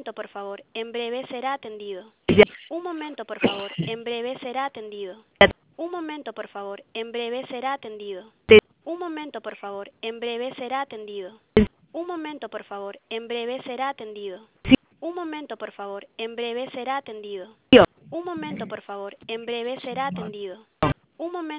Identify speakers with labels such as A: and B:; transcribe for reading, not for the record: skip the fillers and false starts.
A: momento, por favor. En breve será atendido. Un momento, por favor. En breve será atendido. Un momento, por favor. En breve será atendido. Un momento, por favor. En breve será atendido. Un momento, por favor. En breve será atendido. Un momento, por favor. En breve será atendido. Un momento, por favor. En breve será atendido. Un momento.